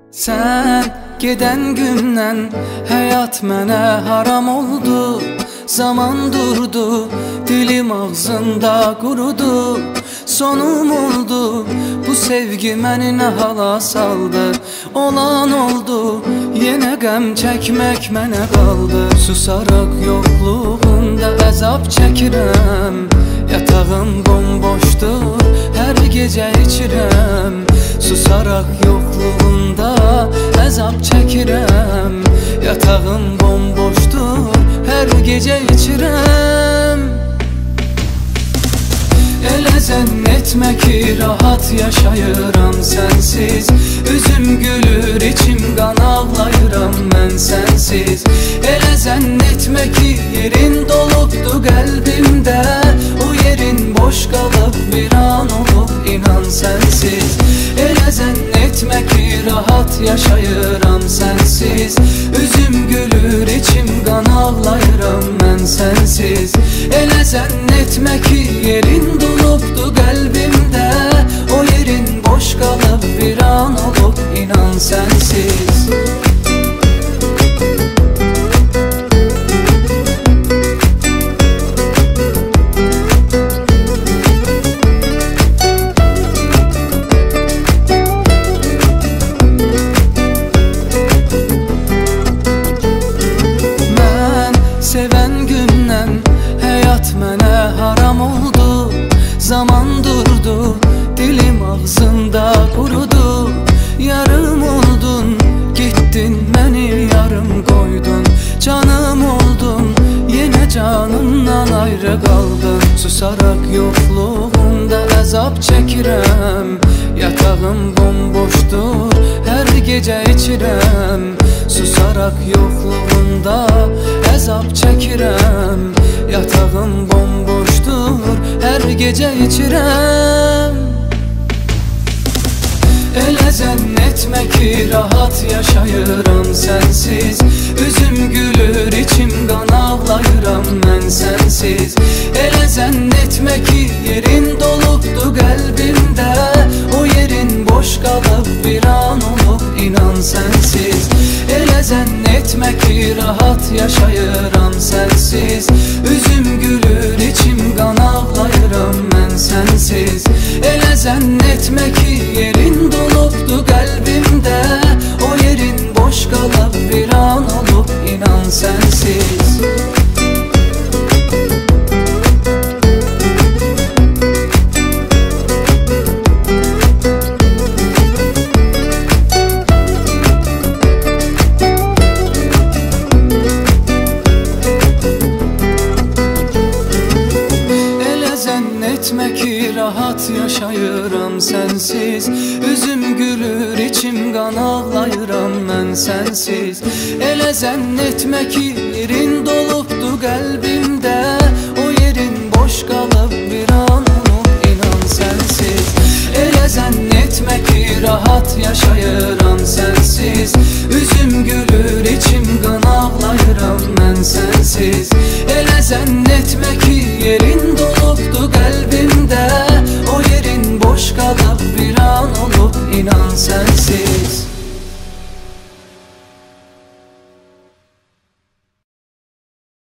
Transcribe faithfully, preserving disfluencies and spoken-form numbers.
Sen geden gündən həyat mənə haram oldu. Zaman durdu, dilim ağzında qurudu. Sonum oldu, bu sevgi məni nə hala saldı. Olan oldu, yenə qəm çəkmək mənə qaldı. Susaraq yoxluğunda əzab çəkirəm. Yatağım bomboşdur, hər gecə içirəm. Susaraq yoxluğunda əzab çəkirəm. Yatağım bomboşdur, hər gecə içirəm. Elə zənn etmə ki, rahat yaşayıram sənsiz. Üzüm gülür, içim qan ağlayıram mən sənsiz. Elə zənn etmə ki, yerin dolubdu qəlbimdə. O yerin boş qalıb viran olub, inan sənsiz. Elə zənn etmə ki, rahat yaşayıram sənsiz. Üzüm gülür, içim qan ağlayıram mən sənsiz. Elə zənn etmə ki, yerin dolubdu qəlbimdə. O yerin boş qalıb viran olub, inan sənsiz. Sevən gündən həyat mənə haram oldu. Zaman durdu, dilim ağzında qurudu. Yarım oldun, gittin, məni yarım qoydun. Canım oldun, yenə canımdan ayrı qaldın. Susaraq yoxluğunda əzab çəkirəm. Yatağım bomboşdur, hər gecə içirəm. Susaraq yoxluğunda əzab çəkirəm. Yatağım bomboşdur, hər gecə içirəm. Elə zənn etmə ki, rahat yaşayıram sənsiz. Üzüm gülür, içim qan ağlayıram mən sənsiz. Elə zənn etmə ki, yerin dolubdu qəlbimdə. O yerin boş qalıb viran olub, inan sənsiz. Elə zənn etmə ki, rahat yaşayıram sənsiz. Üzüm gülür, içim qan ağlayıram mən sənsiz. Elə zənn etmə ki, yerin dolubdu qəlbimdə. O yerin boş qalıb viran olub, inan sənsiz. Etmə ki, rahat yaşayıram sənsiz. Üzüm gülür, içim qan ağlayıram mən sənsiz. Elə zənn etmə ki, yerin dolubdu qəlbimdə. O yerin boş qalıb viran olub, inan sənsiz. Elə zənn etmə ki, rahat yaşayıram sənsiz. Üzüm gülür, içim qan ağlayıram mən sənsiz. Elə zənn etmə ki, yerin dolubdu qəlbimdə. O yerin boş qalıb viran olub, inan sənsiz.